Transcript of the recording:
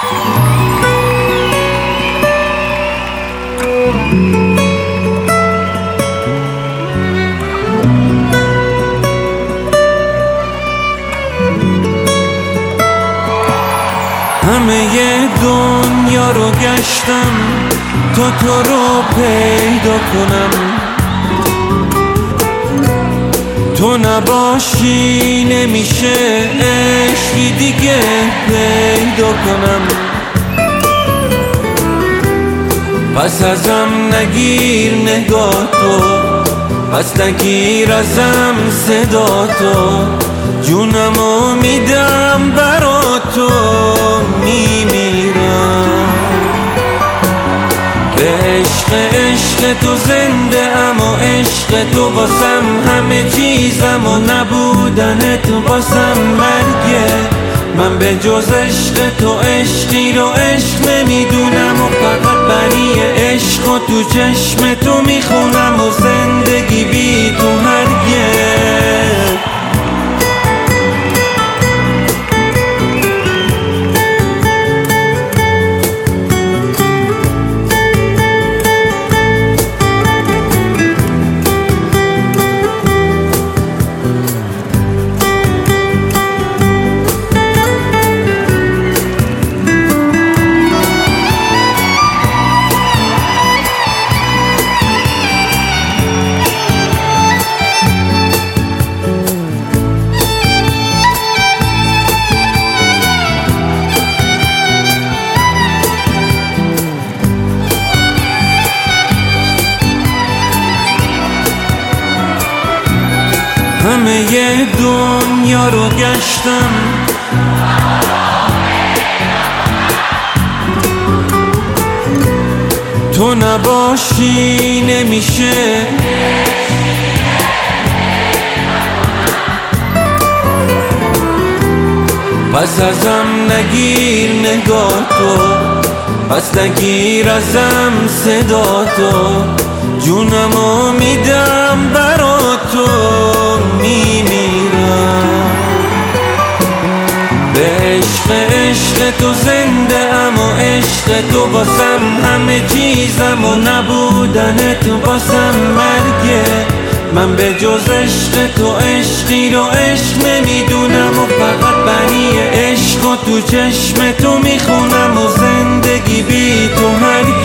همه دنیا رو گشتم تا تو رو پیدا کنم، تو نباشی نمیشه عشقی دیگه پیدا کنم. پس ازم نگیر نگاه تو، پس نگیر ازم صدا تو، جونمو میدم برا تو، میمیرم به عشق تو زنده ام و عشق تو واسم همه چیزم و نبودنت واسم مرگه. من به جز عشق تو عشقی رو عشق نمیدونم و فقط بنی عشق و تو چشم تو میخونم و زندگی بی تو هرگز. همه دنیا رو گشتم تو نباشی نمیشه پس ازم نگیر نگاه تو، پس نگیر ازم صدا تو، جونمو میدم برا تو، میمیرم به عشق تو زنده ام و عشق تو واسم همه چیزم و نبودنت واسم مرگه. من به جز عشق تو عشقی رو عشق نمیدونم و فقط بنی عشق و تو چشم تو میخونم و زندگی بی تو هرگز.